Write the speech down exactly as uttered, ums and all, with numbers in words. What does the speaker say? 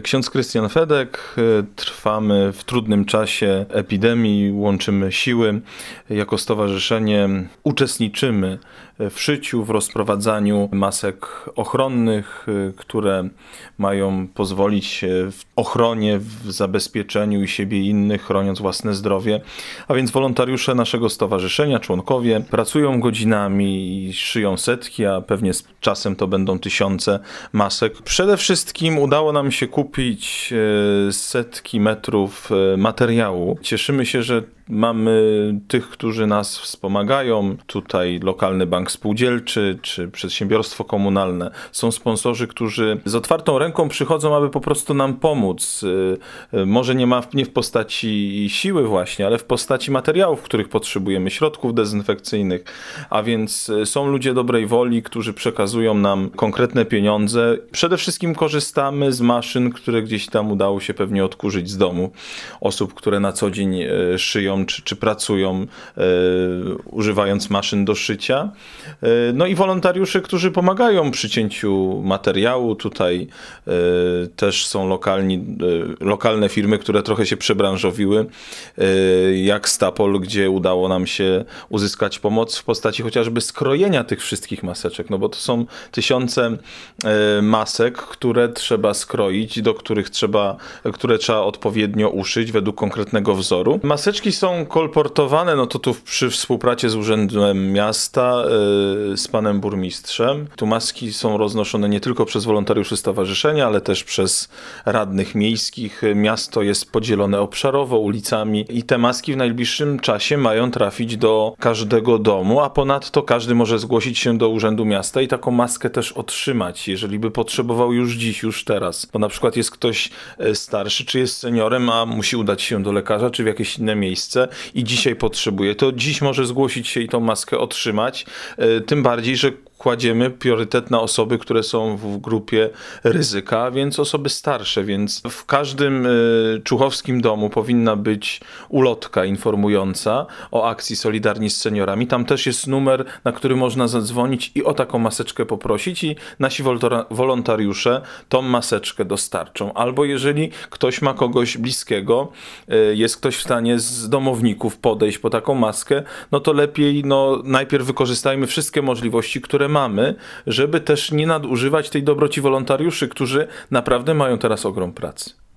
Ksiądz Krystian Fedek. Trwamy w trudnym czasie epidemii, łączymy siły. Jako stowarzyszenie uczestniczymy w szyciu, w rozprowadzaniu masek ochronnych, które mają pozwolić w ochronie, w zabezpieczeniu i siebie i innych, chroniąc własne zdrowie. A więc wolontariusze naszego stowarzyszenia, członkowie, pracują godzinami i szyją setki, a pewnie z czasem to będą tysiące masek. Przede wszystkim udało nam się kupić setki metrów materiału. Cieszymy się, że mamy tych, którzy nas wspomagają. Tutaj lokalny bank spółdzielczy czy przedsiębiorstwo komunalne. Są sponsorzy, którzy z otwartą ręką przychodzą, aby po prostu nam pomóc. Może nie ma nie w postaci siły właśnie, ale w postaci materiałów, których potrzebujemy, środków dezynfekcyjnych. A więc są ludzie dobrej woli, którzy przekazują nam konkretne pieniądze. Przede wszystkim korzystamy z maszyn, które gdzieś tam udało się pewnie odkurzyć z domu. Osób, które na co dzień szyją Czy, czy pracują e, używając maszyn do szycia. E, no i wolontariusze, którzy pomagają przy cięciu materiału. Tutaj e, też są lokalni, e, lokalne firmy, które trochę się przebranżowiły, e, jak Stapol, gdzie udało nam się uzyskać pomoc w postaci chociażby skrojenia tych wszystkich maseczek, no bo to są tysiące e, masek, które trzeba skroić, do których trzeba, które trzeba odpowiednio uszyć według konkretnego wzoru. Maseczki są kolportowane, no to tu przy współpracy z Urzędem Miasta, yy, z panem burmistrzem. Tu maski są roznoszone nie tylko przez wolontariuszy stowarzyszenia, ale też przez radnych miejskich. Miasto jest podzielone obszarowo ulicami i te maski w najbliższym czasie mają trafić do każdego domu, a ponadto każdy może zgłosić się do Urzędu Miasta i taką maskę też otrzymać, jeżeli by potrzebował już dziś, już teraz. Bo na przykład jest ktoś starszy, czy jest seniorem, a musi udać się do lekarza, czy w jakieś inne miejsce i dzisiaj potrzebuje, to dziś może zgłosić się i tą maskę otrzymać. Tym bardziej, że kładziemy priorytet na osoby, które są w grupie ryzyka, więc osoby starsze, więc w każdym y, czuchowskim domu powinna być ulotka informująca o akcji Solidarni z Seniorami. Tam też jest numer, na który można zadzwonić i o taką maseczkę poprosić i nasi wolontariusze tą maseczkę dostarczą. Albo jeżeli ktoś ma kogoś bliskiego, y, jest ktoś w stanie z domowników podejść po taką maskę, no to lepiej no, najpierw wykorzystajmy wszystkie możliwości, które mamy, żeby też nie nadużywać tej dobroci wolontariuszy, którzy naprawdę mają teraz ogrom pracy.